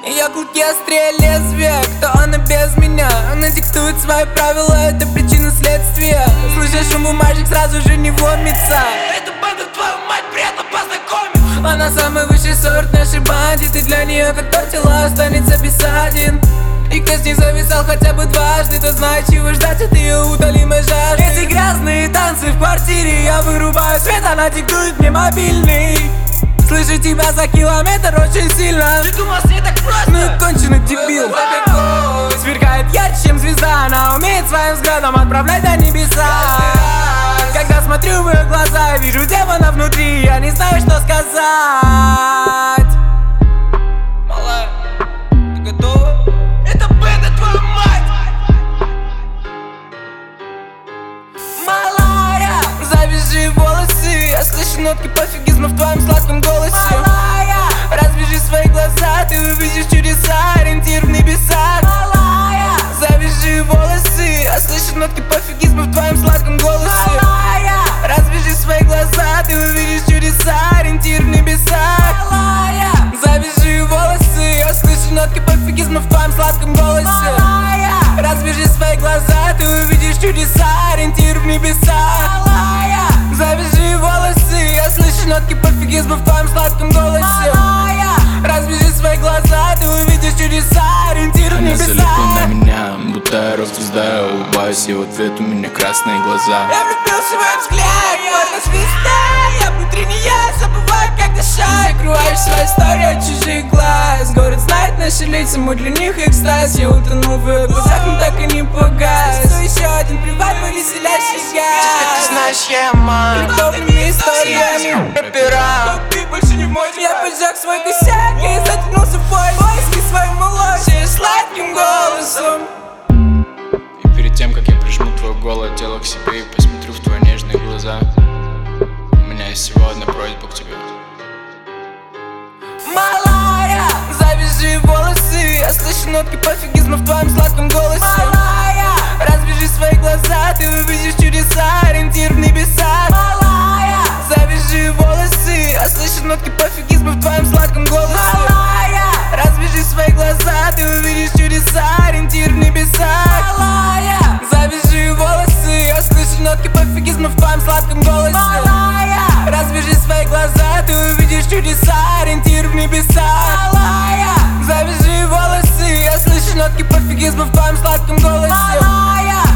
Ее клыки острее лезвия. Кто она без меня? Она диктует свои правила, это причина следствия. Слышишь шум бумажек, сразу же не вломится. Это банда, твою мать, приятно познакомиться. Она самый высший сорт нашей банде. Ты для нее как тортила, останется бессаден. И кто с ней зависал хотя бы дважды, то знает, чего ждать от ее утолимой жажды. Эти грязные танцы в квартире, я вырубаю свет, она диктует мне мобильный. Слышу тебя за километр очень сильно. Ты думал, с ней так просто? Ну и конченый дебил. Сверкает ярче, чем звезда. Она умеет своим взглядом отправлять на небеса. Когда смотрю в ее глаза, я вижу демона внутри. Я не знаю, что сказать. Малая, ты готова? Это банда, твою мать! Малая, завяжи волосы. Я слышу нотки пофигизма в твоем сладком голосе. Малая, развяжи свои глаза, ты увидишь чудеса, ориентир в небесах. Малая, завяжи волосы. Я слышу нотки пофигизма в твоем сладком голосе. Малая, развяжи свои глаза, ты увидишь чудеса, ориентир в небесах. Малая, завяжи волосы. Я слышу нотки пофигизма в твоем сладком голосе. Малая, развяжи свои глаза, ты увидишь чудеса, ориентир в небесах. Малая, завяжи волосы. Я слышу нотки пофигизма в твоем сладком голосе. Малая, развяжи свои глаза, ты увидишь чудеса, ориентир в Она небесах. залипла на меня, будто рок-звезда. Я улыбаюсь, и в ответ у меня красные глаза. Я влюбился в ее взгляд, вот звезда. Я внутри нее забываю, как дышать. Закрываешь свою историю от чужих глаз. Город знает наши лица, мы для них экстаз. Я утонул в ее глазах, но так и не погас. Еще один приват, повеселящий газ. Ты знаешь, я ман. Придуманными историями рэпера. Ты больше не в мой. Я поджег свой косяк и заткнулся в поиске своей молодости сладким голосом. И перед тем, как я прижму твое голое тело к себе и посмотрю в твои нежные глаза, у меня есть всего одна просьба к тебе. Малая, завяжи волосы. Я слышу нотки пофигизма в твоем сладком голосе. Малая, развяжи свои глаза, ты увидишь чудеса, ориентир в небесах. Малая, завяжи волосы. Я слышу нотки пофигизма в твоем сладком голосе. Малая, развяжи свои глаза, ты увидишь чудеса, ориентир в небесах. Малая, завяжи волосы. Я слышу нотки пофигизма в твоем сладком голосе. Малая, развяжи свои глаза, ты увидишь чудеса, ориентир в небесах. Малая, завяжи волосы. Я слышу нотки пофигизма в твоем сладком голосе. Малая,